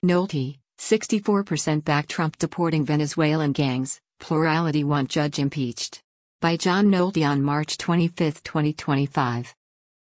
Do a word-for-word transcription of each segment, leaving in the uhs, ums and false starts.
Nolte, sixty-four percent back Trump deporting Venezuelan gangs, plurality want judge impeached. By John Nolte on March twenty-fifth, twenty twenty-five.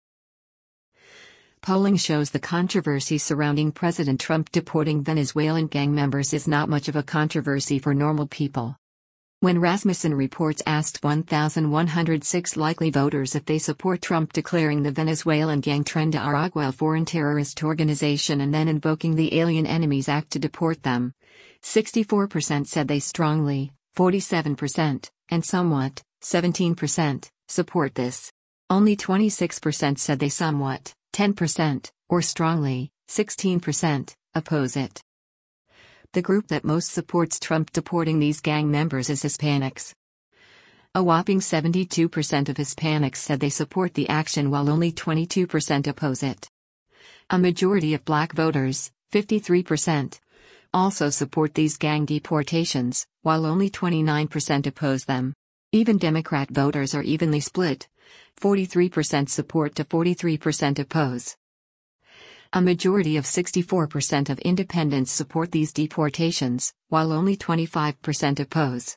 Polling shows the controversy surrounding President Trump deporting Venezuelan gang members is not much of a controversy for normal people. When Rasmussen Reports asked one thousand one hundred six likely voters if they support Trump declaring the Venezuelan gang Tren de Aragua a foreign terrorist organization and then invoking the Alien Enemies Act to deport them, sixty-four percent said they strongly, forty-seven percent, and somewhat, seventeen percent, support this. Only twenty-six percent said they somewhat, ten percent, or strongly, sixteen percent, oppose it. The group that most supports Trump deporting these gang members is Hispanics. A whopping seventy-two percent of Hispanics said they support the action while only twenty-two percent oppose it. A majority of black voters, fifty-three percent, also support these gang deportations, while only twenty-nine percent oppose them. Even Democrat voters are evenly split, forty-three percent support to forty-three percent oppose. A majority of sixty-four percent of independents support these deportations, while only twenty-five percent oppose.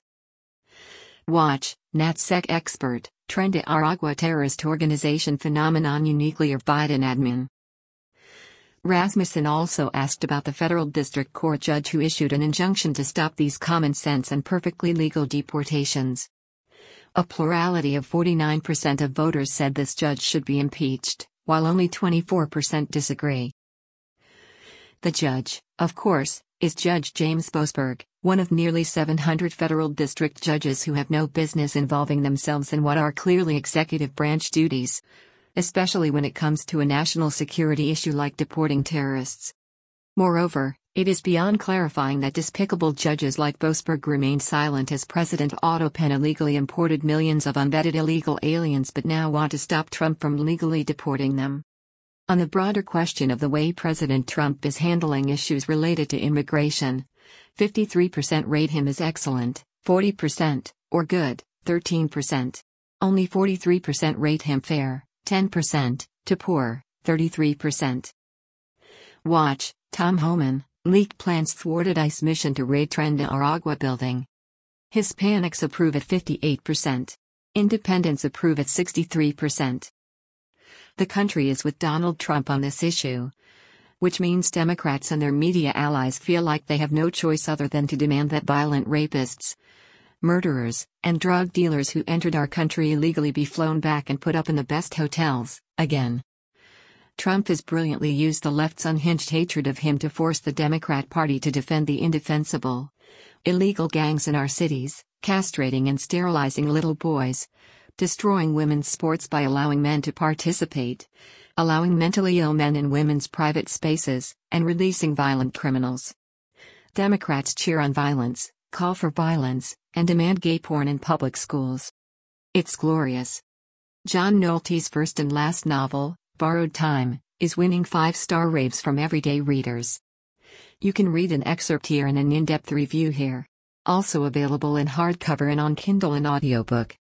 Watch, NatSec expert, Tren de Aragua terrorist organization phenomenon uniquely of Biden admin. Rasmussen also asked about the federal district court judge who issued an injunction to stop these common sense and perfectly legal deportations. A plurality of forty-nine percent of voters said this judge should be impeached, while only twenty-four percent disagree. The judge, of course, is Judge James Boasberg, one of nearly seven hundred federal district judges who have no business involving themselves in what are clearly executive branch duties, especially when it comes to a national security issue like deporting terrorists. Moreover, it is beyond clarifying that despicable judges like Boasberg remained silent as President Otto Penn illegally imported millions of unvetted illegal aliens but now want to stop Trump from legally deporting them. On the broader question of the way President Trump is handling issues related to immigration, fifty-three percent rate him as excellent, forty percent, or good, thirteen percent. Only forty-three percent rate him fair, ten percent, to poor, thirty-three percent. Watch, Tom Homan, leaked plans thwarted ICE mission to raid Tren de Aragua building. Hispanics approve at fifty-eight percent. Independents approve at sixty-three percent. The country is with Donald Trump on this issue, which means Democrats and their media allies feel like they have no choice other than to demand that violent rapists, murderers, and drug dealers who entered our country illegally be flown back and put up in the best hotels, again. Trump has brilliantly used the left's unhinged hatred of him to force the Democrat Party to defend the indefensible, illegal gangs in our cities, castrating and sterilizing little boys, destroying women's sports by allowing men to participate, allowing mentally ill men in women's private spaces, and releasing violent criminals. Democrats cheer on violence, call for violence, and demand gay porn in public schools. It's glorious. John Nolte's first and last novel, Borrowed Time, is winning five-star raves from everyday readers. You can read an excerpt here and an in-depth review here. Also available in hardcover and on Kindle and audiobook.